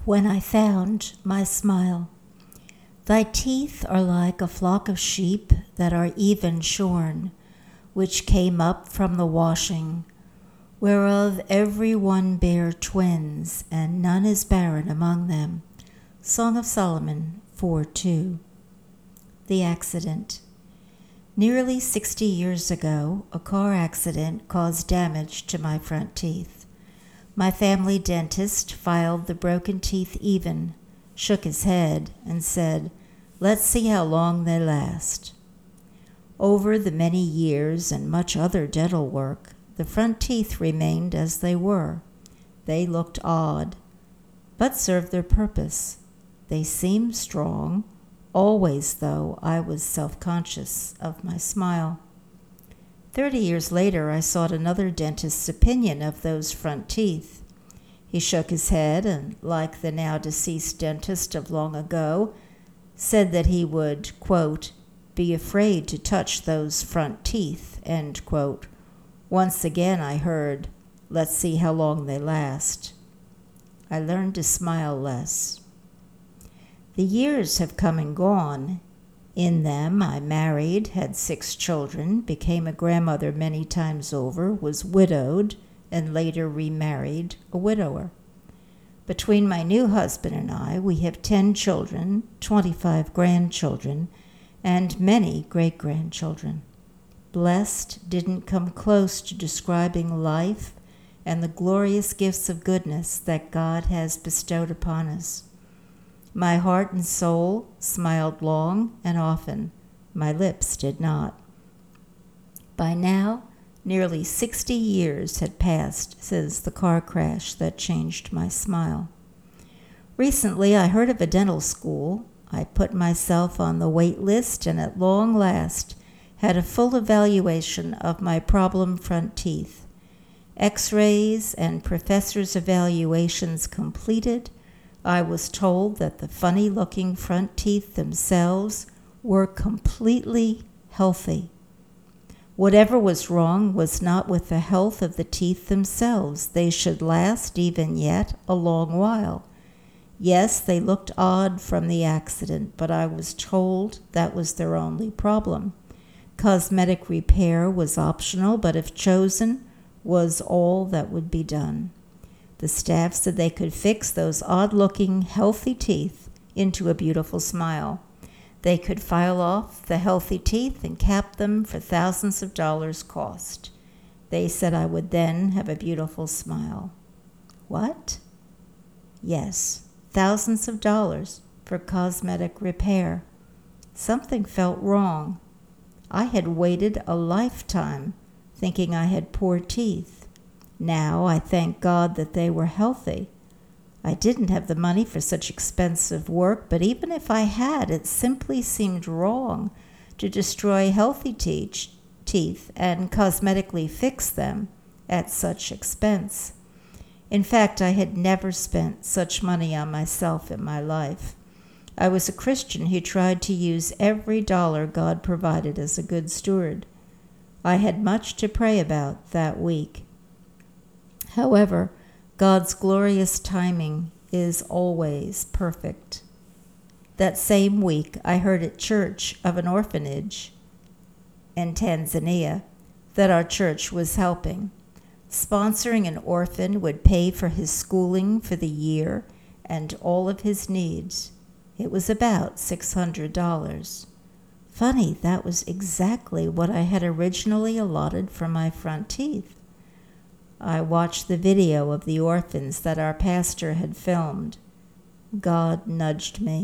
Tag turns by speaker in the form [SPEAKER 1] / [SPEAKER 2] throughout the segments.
[SPEAKER 1] When I found my smile. Thy teeth are like a flock of sheep that are even shorn, which came up from the washing, whereof every one bare twins, and none is barren among them. Song of Solomon 4:2. The accident. Nearly 60 years ago, a car accident caused damage to my front teeth. My family dentist filed the broken teeth even, shook his head, and said, "Let's see how long they last." Over the many years and much other dental work, the front teeth remained as they were. They looked odd, but served their purpose. They seemed strong. Always, though, I was self-conscious of my smile. 30 years later, I sought another dentist's opinion of those front teeth. He shook his head and, like the now-deceased dentist of long ago, said that he would, quote, be afraid to touch those front teeth, end quote. Once again I heard, "Let's see how long they last." I learned to smile less. The years have come and gone. In them I married, had 6 children, became a grandmother many times over, was widowed, and later remarried, a widower. Between my new husband and I, we have 10 children, 25 grandchildren, and many great-grandchildren. Blessed didn't come close to describing life and the glorious gifts of goodness that God has bestowed upon us. My heart and soul smiled long and often. My lips did not. By now, nearly 60 years had passed since the car crash that changed my smile. Recently, I heard of a dental school. I put myself on the wait list and at long last had a full evaluation of my problem front teeth. X-rays and professors' evaluations completed, I was told that the funny-looking front teeth themselves were completely healthy. Whatever was wrong was not with the health of the teeth themselves. They should last even yet a long while. Yes, they looked odd from the accident, but I was told that was their only problem. Cosmetic repair was optional, but if chosen, was all that would be done. The staff said they could fix those odd-looking, healthy teeth into a beautiful smile. They could file off the healthy teeth and cap them for thousands of dollars cost. They said I would then have a beautiful smile. What? Yes, thousands of dollars for cosmetic repair. Something felt wrong. I had waited a lifetime thinking I had poor teeth. Now I thank God that they were healthy. I didn't have the money for such expensive work, but even if I had, it simply seemed wrong to destroy healthy teeth and cosmetically fix them at such expense. In fact, I had never spent such money on myself in my life. I was a Christian who tried to use every dollar God provided as a good steward. I had much to pray about that week. However, God's glorious timing is always perfect. That same week, I heard at church of an orphanage in Tanzania that our church was helping. Sponsoring an orphan would pay for his schooling for the year and all of his needs. It was about $600. Funny, that was exactly what I had originally allotted for my front teeth. I watched the video of the orphans that our pastor had filmed. God nudged me.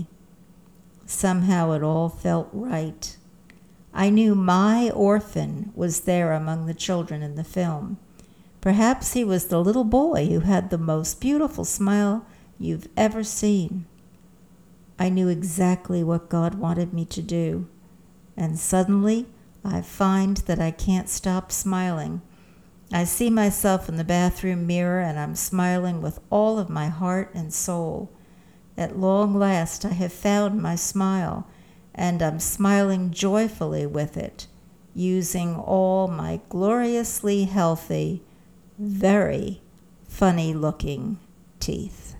[SPEAKER 1] Somehow it all felt right. I knew my orphan was there among the children in the film. Perhaps he was the little boy who had the most beautiful smile you've ever seen. I knew exactly what God wanted me to do. And suddenly, I find that I can't stop smiling. I see myself in the bathroom mirror, and I'm smiling with all of my heart and soul. At long last, I have found my smile, and I'm smiling joyfully with it, using all my gloriously healthy, very funny-looking teeth.